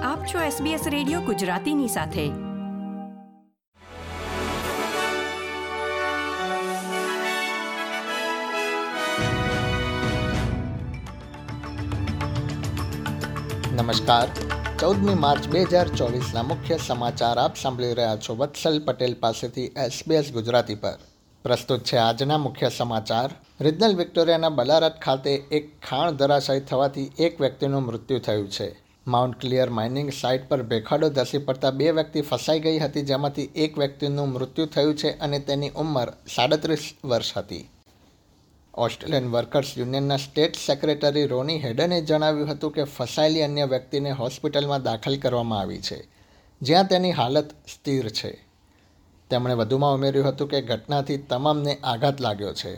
આપ છો SBS radio ગુજરાતીની સાથે. નમસ્કાર. 14મી માર્ચ 2024ના મુખ્ય સમાચાર આપ સાંભળી રહ્યા છો વત્સલ પટેલ પાસેથી SBS ગુજરાતી પર. પ્રસ્તુત છે આજના મુખ્ય સમાચાર. રિજનલ વિક્ટોરિયાના બલારટ ખાતે એક ખાણ ધરાશાયી થવાથી એક વ્યક્તિનું મૃત્યુ થયું છે. માઉન્ટ ક્લિયર માઇનિંગ સાઇટ પર ભેખાડો ધસી પડતા 2 વ્યક્તિ ફસાઈ ગઈ હતી, જેમાંથી એક વ્યક્તિનું મૃત્યુ થયું છે અને તેની ઉંમર 37 વર્ષ હતી. ઓસ્ટ્રેલિયન વર્કર્સ યુનિયનના સ્ટેટ સેક્રેટરી રોની હેડને જણાવ્યું હતું કે ફસાયેલી અન્ય વ્યક્તિને હોસ્પિટલમાં દાખલ કરવામાં આવી છે, જ્યાં તેની હાલત સ્થિર છે. તેમણે વધુમાં ઉમેર્યું હતું કે ઘટનાથી તમામને આઘાત લાગ્યો છે.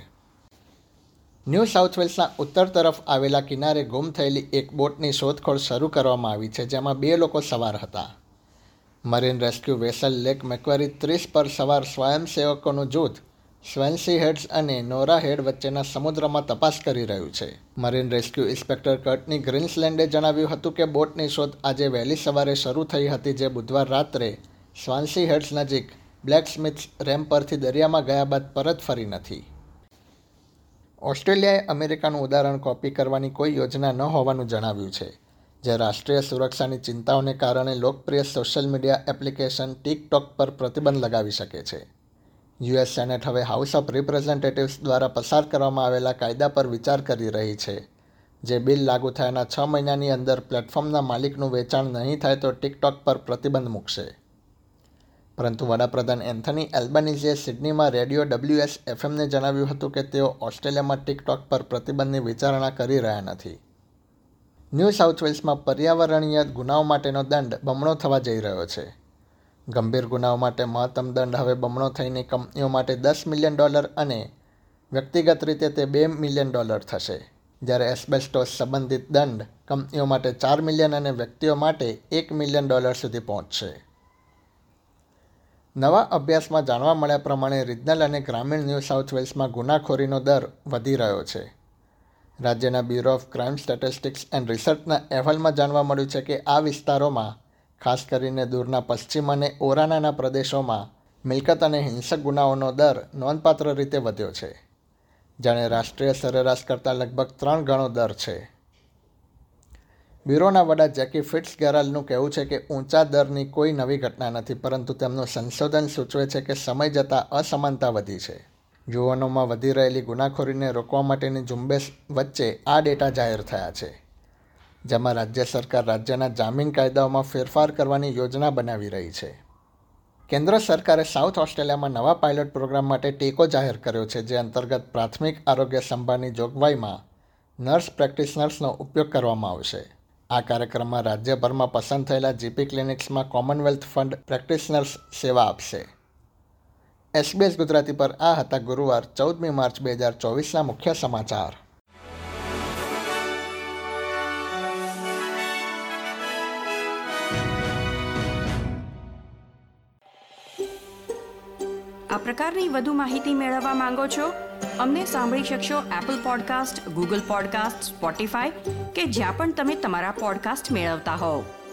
ન્યૂ સાઉથ વેલ્સના ઉત્તર તરફ આવેલા કિનારે ગુમ થયેલી એક બોટની શોધખોળ શરૂ કરવામાં આવી છે, જેમાં 2 લોકો સવાર હતા. Marine rescue vessel Lake Macquarie 30 પર સવાર સ્વયંસેવકોનું જૂથ સ્વેન્સી હેડ્સ અને નોરા હેડ વચ્ચેના સમુદ્રમાં તપાસ કરી રહ્યું છે. મરીન રેસ્ક્યુ ઇન્સ્પેક્ટર કર્ટની ગ્રીન્સલેન્ડે જણાવ્યું હતું કે બોટની શોધ આજે વહેલી સવારે શરૂ થઈ હતી, જે બુધવાર રાત્રે સ્વાન્સી હેડ્સ નજીક બ્લેકસ્મિથ્સ રેમ્પ પરથી દરિયામાં ગયા બાદ પરત ફરી નથી. ઓસ્ટ્રેલિયાએ અમેરિકાનું ઉદાહરણ કોપી કરવાની કોઈ યોજના ન હોવાનું જણાવ્યું છે, જે રાષ્ટ્રીય સુરક્ષાની ચિંતાઓને કારણે લોકપ્રિય સોશિયલ મીડિયા એપ્લિકેશન ટિકટોક પર પ્રતિબંધ લગાવી શકે છે. યુએસ સેનેટ હવે હાઉસ ઓફ રિપ્રેઝેન્ટેટિવ્સ દ્વારા પસાર કરવામાં આવેલા કાયદા પર વિચાર કરી રહી છે, જે બિલ લાગુ થયાના 6 મહિનાની અંદર પ્લેટફોર્મના માલિકનું વેચાણ નહીં થાય તો ટિકટોક પર પ્રતિબંધ મૂકશે. પરંતુ વડાપ્રધાન એન્થની એલ્બનીઝીએ સિડનીમાં રેડિયો WSFMને જણાવ્યું હતું કે તેઓ ઓસ્ટ્રેલિયામાં ટિકટોક પર પ્રતિબંધની વિચારણા કરી રહ્યા નથી. ન્યૂ સાઉથ વેલ્સમાં પર્યાવરણીય ગુનાઓ માટેનો દંડ બમણો થવા જઈ રહ્યો છે. ગંભીર ગુનાઓ માટે મહત્તમ દંડ હવે બમણો થઈને કંપનીઓ માટે $10 મિલિયન અને વ્યક્તિગત રીતે તે $2 મિલિયન થશે, જ્યારે એસ્બેસ્ટોસ સંબંધિત દંડ કંપનીઓ માટે $4 મિલિયન અને વ્યક્તિઓ માટે $1 મિલિયન સુધી પહોંચશે. નવા અભ્યાસમાં જાણવા મળ્યા પ્રમાણે રિજનલ અને ગ્રામીણ ન્યૂ સાઉથ વેલ્સમાં ગુનાખોરીનો દર વધી રહ્યો છે. રાજ્યના bureau of crime statistics and રિસર્ચના અહેવાલમાં જાણવા મળ્યું છે કે આ વિસ્તારોમાં, ખાસ કરીને દૂરના પશ્ચિમ અને ઓરાનાના પ્રદેશોમાં, મિલકત અને હિંસક ગુનાઓનો દર નોંધપાત્ર રીતે વધ્યો છે, જાણે રાષ્ટ્રીય સરેરાશ કરતાં લગભગ 3 ગણો દર છે. બ્યુરોના વડા જેકી ફિટ્સગેરાલ્ડનું કહેવું છે કે ઊંચા દરની કોઈ નવી ઘટના નથી, પરંતુ તેમનું સંશોધન સૂચવે છે કે સમય જતાં અસમાનતા વધી છે. યુવાનોમાં વધી રહેલી ગુનાખોરીને રોકવા માટેની ઝુંબેશ વચ્ચે આ ડેટા જાહેર થયા છે, જેમાં રાજ્ય સરકાર રાજ્યના જામીન કાયદાઓમાં ફેરફાર કરવાની યોજના બનાવી રહી છે. કેન્દ્ર સરકારે સાઉથ ઓસ્ટ્રેલિયામાં નવા પાયલોટ પ્રોગ્રામ માટે ટેકો જાહેર કર્યો છે, જે અંતર્ગત પ્રાથમિક આરોગ્ય સંભાળની જોગવાઈમાં નર્સ પ્રેક્ટિશનર્સનો ઉપયોગ કરવામાં આવશે. આ કાર્યક્રમમાં રાજ્યભરમાં પસંદ થયેલા જીપી ક્લિનિક્સમાં કોમનવેલ્થ ફંડ પ્રેક્ટિશનર્સ સેવા આપશે. SBS ગુજરાતી પર આ હતા ગુરુવાર 14મી માર્ચ 2024ના મુખ્ય સમાચાર. આ પ્રકારની વધુ માહિતી મેળવવા માંગો છો? અમને સાંભળી શકશો Apple podcast, Google podcast, Spotify કે જ્યાં પણ તમે તમારા પોડકાસ્ટ મેળવતા હોવ.